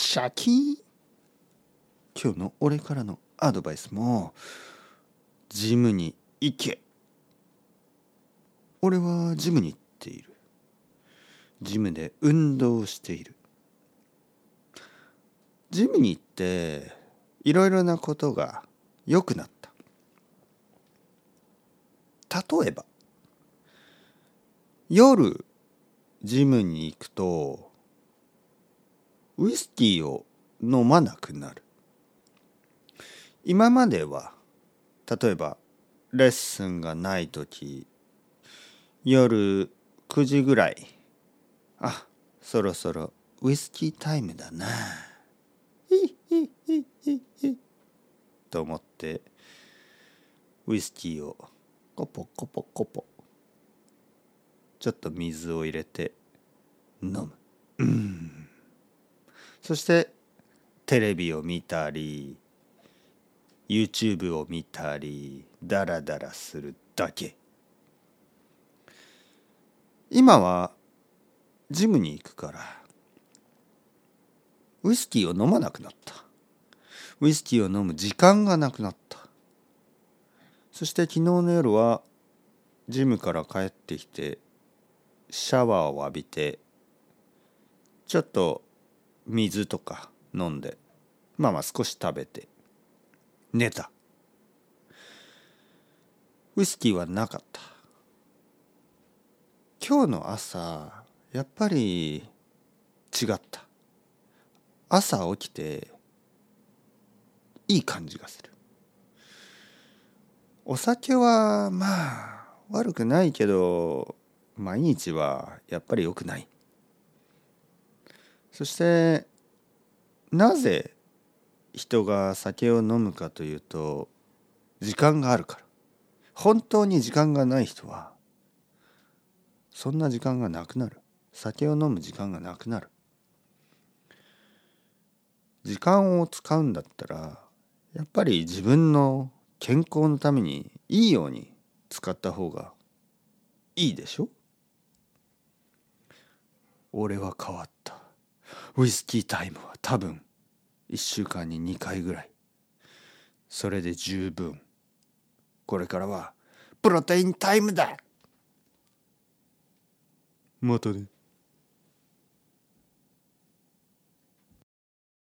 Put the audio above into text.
シャキーン。今日の俺からのアドバイスも、ジムに行け。俺はジムに行っている。ジムで運動している。ジムに行っていろいろなことが良くなった。例えば夜ジムに行くとウイスキーを飲まなくなる。今までは例えばレッスンがないとき、夜9時ぐらい、そろそろウイスキータイムだなと思ってウイスキーをコポコポコポちょっと水を入れて飲む。そしてテレビを見たり YouTube を見たりダラダラするだけ。今はジムに行くからウイスキーを飲まなくなった。ウイスキーを飲む時間がなくなった。そして昨日の夜はジムから帰ってきてシャワーを浴びてちょっと水とか飲んで少し食べて寝た。ウイスキーはなかった。今日の朝やっぱり違った。朝起きていい感じがする。お酒は悪くないけど毎日はやっぱり良くない。そしてなぜ人が酒を飲むかというと時間があるから。本当に時間がない人はそんな時間がなくなる。酒を飲む時間がなくなる。時間を使うんだったらやっぱり自分の健康のためにいいように使った方がいいでしょ。俺は変わった。ウイスキータイムは多分1週間に2回ぐらい。それで十分。これからはプロテインタイムだ。またね。